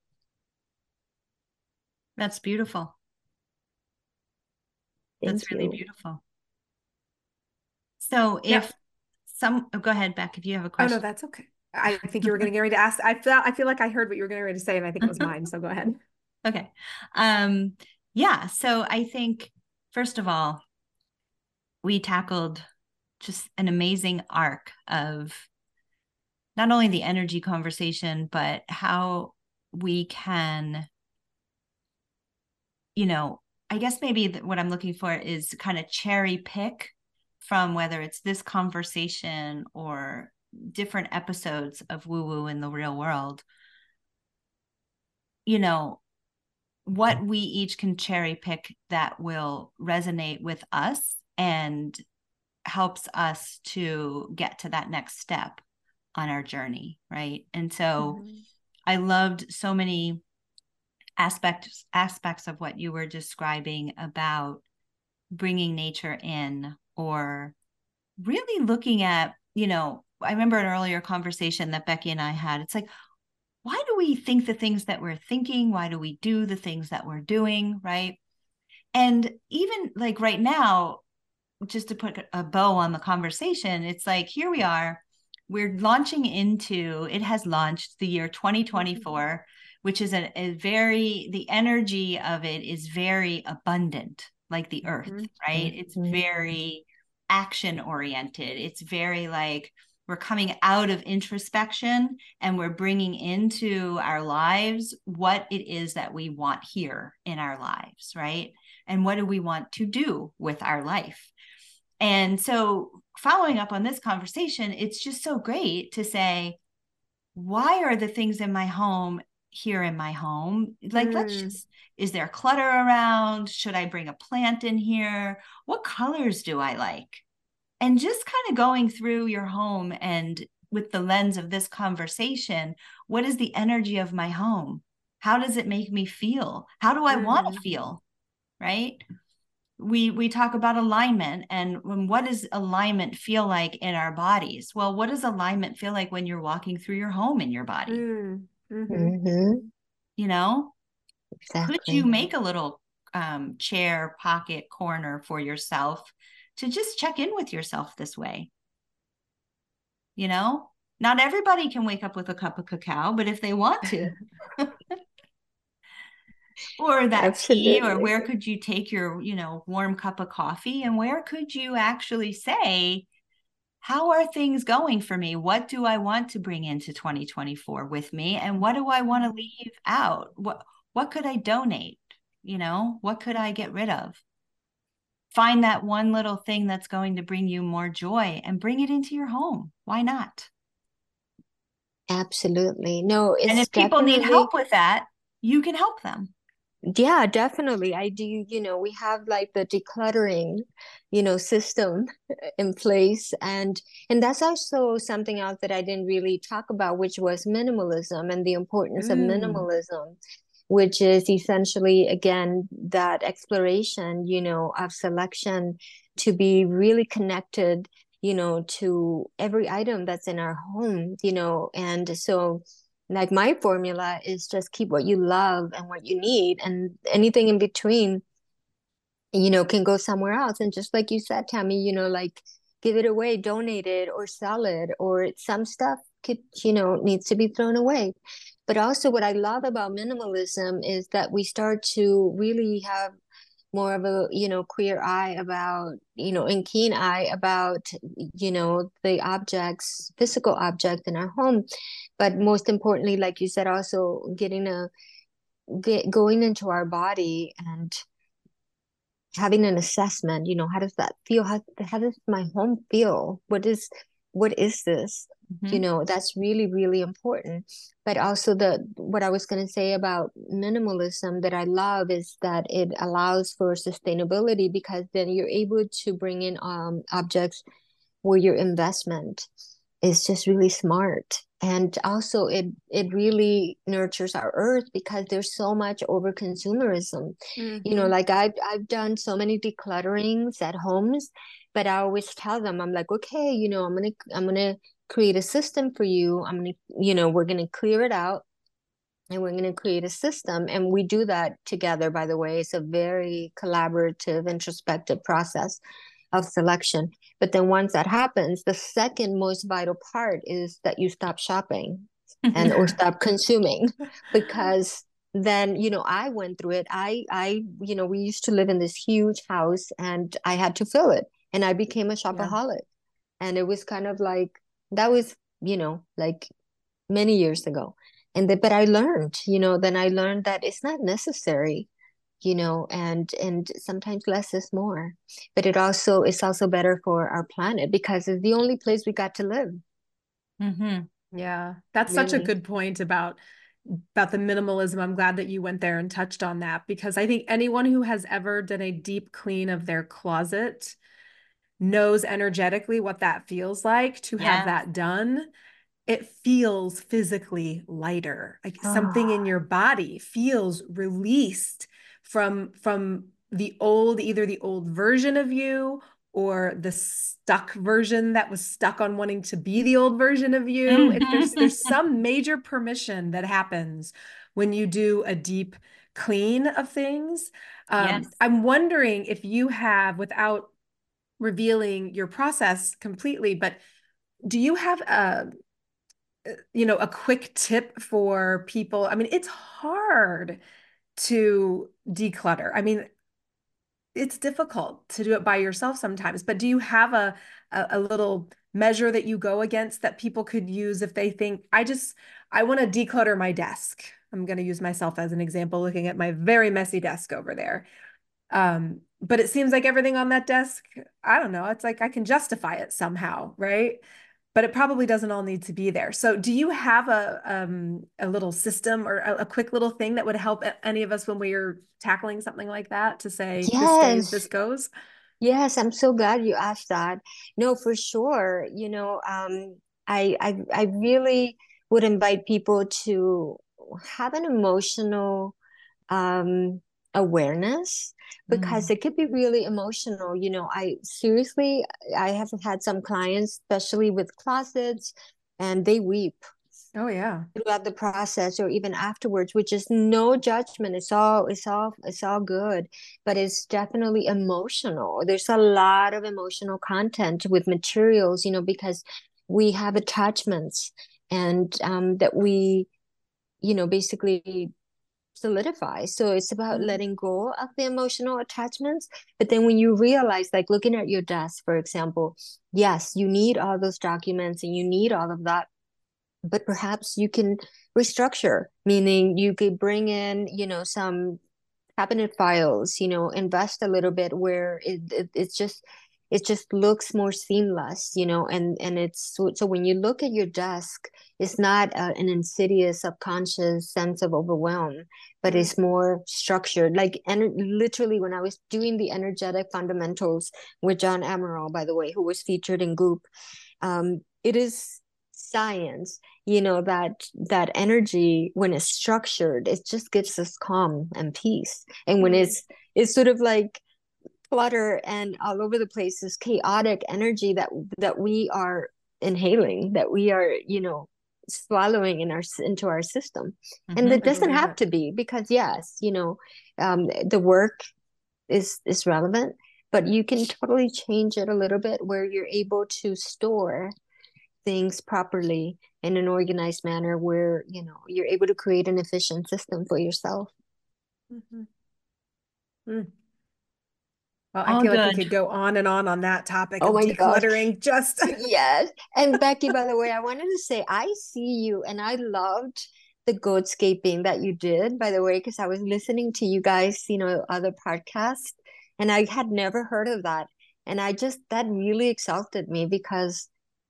That's beautiful. That's really beautiful. So if go ahead, Beck, if you have a question. Oh, no, that's okay. I think you were going to get ready to ask. I feel like I heard what you were getting ready to say, and I think it was mine. So go ahead. Okay. Yeah. So I think, first of all, we tackled just an amazing arc of not only the energy conversation, but how we can, I guess maybe what I'm looking for is kind of cherry pick from whether it's this conversation or different episodes of Woo Woo in the Real World, what we each can cherry pick that will resonate with us and helps us to get to that next step on our journey, right? And so I loved so many aspects of what you were describing about bringing nature in, or really looking at, I remember an earlier conversation that Becky and I had. It's like, why do we think the things that we're thinking? Why do we do the things that we're doing, right? And even like right now, just to put a bow on the conversation, it's like, here we are, we're launching into, it has launched the year 2024, which is the energy of it is very abundant, like the earth, right? It's very action oriented. It's very like, we're coming out of introspection and we're bringing into our lives what it is that we want here in our lives, right? And what do we want to do with our life? And so following up on this conversation, it's just so great to say, why are the things in my home here in my home? Like, is there clutter around? Should I bring a plant in here? What colors do I like? And just kind of going through your home and with the lens of this conversation, what is the energy of my home? How does it make me feel? How do I want to feel? Right? We talk about alignment, and what does alignment feel like in our bodies? Well, what does alignment feel like when you're walking through your home in your body? Exactly. Could you make a little chair, pocket, corner for yourself to just check in with yourself this way? Not everybody can wake up with a cup of cacao, but if they want to, or that tea, or where could you take your, warm cup of coffee, and where could you actually say, how are things going for me? What do I want to bring into 2024 with me? And what do I want to leave out? What could I donate? What could I get rid of? Find that one little thing that's going to bring you more joy and bring it into your home. Why not? Absolutely. No, it's, and if people need help with that, you can help them. Yeah, definitely. I do, we have like the decluttering, system in place. And that's also something else that I didn't really talk about, which was minimalism and the importance of minimalism, which is essentially, again, that exploration, of selection to be really connected, to every item that's in our home, and so like my formula is just keep what you love and what you need, and anything in between, can go somewhere else. And just like you said, Tammy, like give it away, donate it, or sell it, or some stuff could, needs to be thrown away. But also what I love about minimalism is that we start to really have more of a, clear eye about, and keen eye about, the objects, physical object in our home. But most importantly, like you said, also going into our body and having an assessment, how does that feel? How does my home feel? What is this? That's really, really important. But also what I was going to say about minimalism that I love is that it allows for sustainability, because then you're able to bring in objects where your investment is just really smart. And also it really nurtures our earth, because there's so much over consumerism. Like I've done so many declutterings at homes, but I always tell them, I'm like, okay, I'm gonna create a system for you. We're gonna clear it out, and we're gonna create a system. And we do that together, by the way. It's a very collaborative, introspective process of selection. But then once that happens, the second most vital part is that you stop shopping or stop consuming, because then, I went through it. We used to live in this huge house, and I had to fill it, and I became a Yeah. shopaholic. And it was kind of like, that was, like many years ago. But I learned, then I learned that it's not necessary, and sometimes less is more. But it's also better for our planet, because it's the only place we got to live. Yeah, that's such a Really. good point about the minimalism. I'm glad that you went there and touched on that, because I think anyone who has ever done a deep clean of their closet knows energetically what that feels like to have Yeah. that done. It feels physically lighter. Like something in Oh, your body feels released from either the old version of you, or the stuck version that was stuck on wanting to be the old version of you. There's some major permission that happens when you do a deep clean of things. Yes. I'm wondering if you have, without revealing your process completely, but do you have a quick tip for people? I mean, it's hard to declutter. I mean, it's difficult to do it by yourself sometimes, but do you have a little measure that you go against that people could use if they think, I want to declutter my desk? I'm going to use myself as an example, looking at my very messy desk over there. But it seems like everything on that desk, I don't know, it's like I can justify it somehow, right? But it probably doesn't all need to be there. So do you have a little system or a quick little thing that would help any of us when we're tackling something like that, to say this stays, this yes. goes? Yes, I'm so glad you asked that. No, for sure. I really would invite people to have an emotional um awareness, because Mm. it could be really emotional. I have had some clients, especially with closets, and they weep Oh yeah. throughout the process or even afterwards, which is no judgment. It's all good, but it's definitely emotional. There's a lot of emotional content with materials, because we have attachments, and that we, basically solidify. So it's about Mm. letting go of the emotional attachments. But then when you realize, like looking at your desk, for example, yes, you need all those documents and you need all of that, but perhaps you can restructure, meaning you could bring in, some cabinet files, invest a little bit where it just looks more seamless, and it's so when you look at your desk, it's not an insidious subconscious sense of overwhelm, but Mm. it's more structured. Like, and literally, when I was doing the energetic fundamentals with John Amaral, by the way, who was featured in Goop, it is science, that energy, when it's structured, it just gives us calm and peace. And when Mm. it's sort of like clutter and all over the place, this chaotic energy that we are inhaling, that we are, swallowing into our system. And it I doesn't believe have it. to be, because yes, the work is relevant, but you can totally change it a little bit, where you're able to store things properly in an organized manner where, you're able to create an efficient system for yourself. Mm-hmm. Mm. Well, I All feel like we good. could go on and on that topic Oh of my gosh. decluttering. Just Yes. And Becky, by the way, I wanted to say I see you, and I loved the goatscaping that you did, by the way, because I was listening to you guys, other podcasts, and I had never heard of that. And that really exalted me because,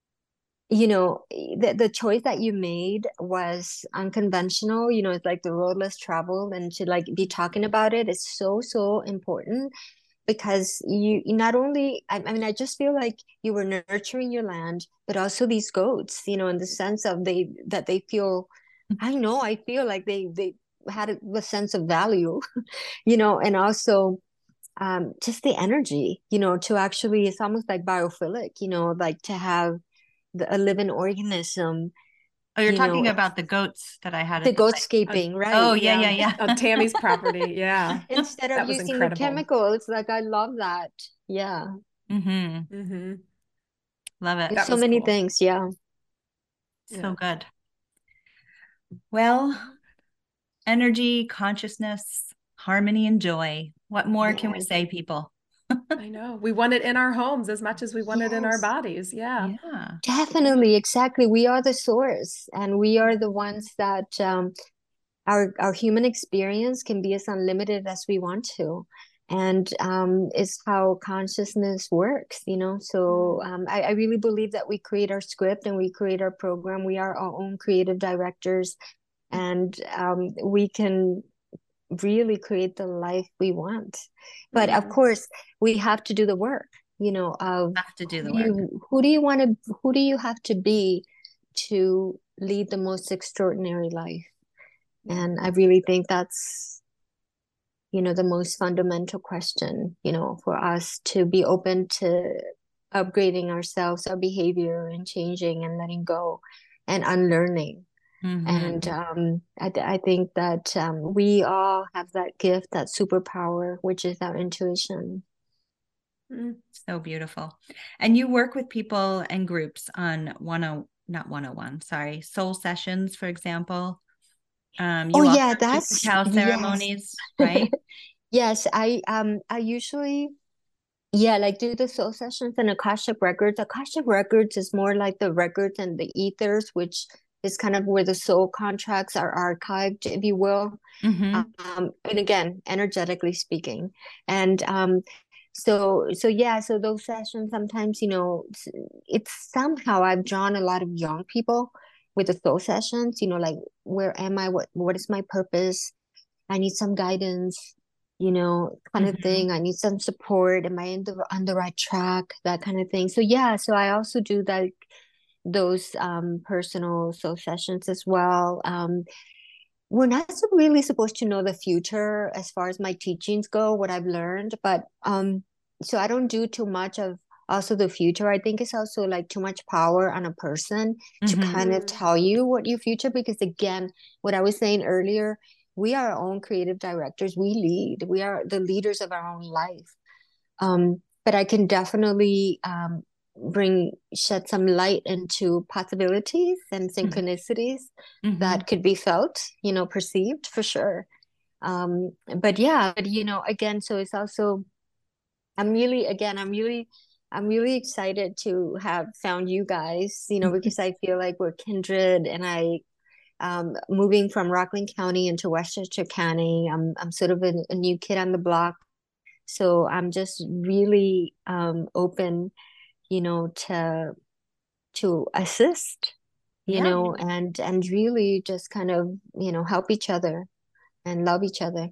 the choice that you made was unconventional. It's like the road less traveled, and to like be talking about it is so, so important because you not only, I mean, I just feel like you were nurturing your land, but also these goats, in the sense of they feel, I know, I feel like they had a sense of value, and also just the energy, to actually, it's almost like biophilic, like to have a living organism, Oh, you're you know, talking about the goats that I had the at the site. goatscaping, right? Oh, yeah, yeah, yeah, yeah. on Tammy's property. Yeah, Instead of that was using the incredible. chemicals, like I love that. Yeah. Mm-hmm. Mm-hmm. Love it. There's That so was many cool. things. Yeah. So Yeah. good. Well, energy, consciousness, harmony, and joy. What more can we Yes. say, people? I know. We want it in our homes as much as we want it in our Yes. bodies. Yeah. Yeah. Definitely. Exactly. We are the source, and we are the ones that our human experience can be as unlimited as we want to. And is how consciousness works, So I really believe that we create our script and we create our program. We are our own creative directors, and we can really create the life we want. But of Mm-hmm. course, we have to do the work, of Have to do the work. who do you have to be to lead the most extraordinary life? Yeah. And I really think that's, the most fundamental question, for us to be open to upgrading ourselves, our behavior, and changing and letting go and unlearning. And Mm-hmm. I think that we all have that gift, that superpower, which is our intuition. Mm-hmm. So beautiful. And you work with people and groups on not 101, sorry, soul sessions, for example. Oh You yeah, offer that's cacao yes. ceremonies, right? Yes, I usually, yeah, like do the soul sessions and Akashic Records. Akashic Records is more like the records and the ethers, which is kind of where the soul contracts are archived, if you will. Mm-hmm. And again, energetically speaking. And so yeah, so those sessions sometimes, it's somehow I've drawn a lot of young people with the soul sessions, like where am I? What is my purpose? I need some guidance, kind of Mm-hmm. thing. I need some support. Am I on the right track? That kind of thing. So yeah, so I also do that, those personal soul sessions as well. We're not really supposed to know the future as far as my teachings go, what I've learned, but so I don't do too much of also the future. I think it's also like too much power on a person to Mm-hmm. kind of tell you what your future, because again, what I was saying earlier, we are our own creative directors. We lead. We are the leaders of our own life. But I can definitely shed some light into possibilities and synchronicities Mm-hmm. that could be felt, perceived for sure. But yeah, but again, so it's also, I'm really excited to have found you guys, because I feel like we're kindred, and moving from Rockland County into Westchester County, I'm sort of a new kid on the block. So I'm just really open, to assist, Yeah. and really just kind of, help each other and love each other.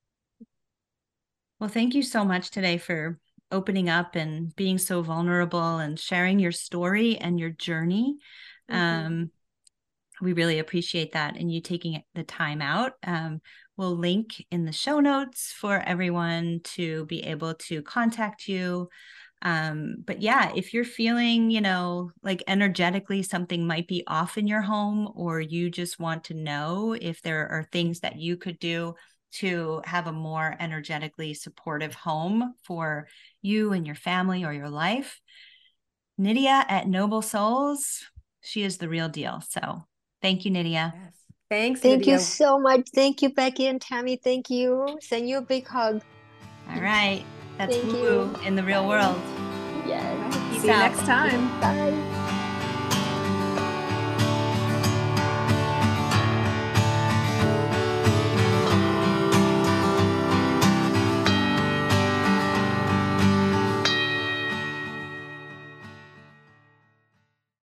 Well, thank you so much today for opening up and being so vulnerable and sharing your story and your journey. Mm-hmm. We really appreciate that and you taking the time out. We'll link in the show notes for everyone to be able to contact you. But yeah, if you're feeling, like energetically something might be off in your home, or you just want to know if there are things that you could do to have a more energetically supportive home for you and your family or your life, Nydia at Noble Souls, She is the real deal. So thank you, Nydia. Yes. Thanks, Thank you Nydia. so much. Thank you, Becky and Tammy. Thank you. Send you a big hug. All right. That's Thank woo-woo you. in the real Bye. world. Yes. Peace See you out. next time. Bye.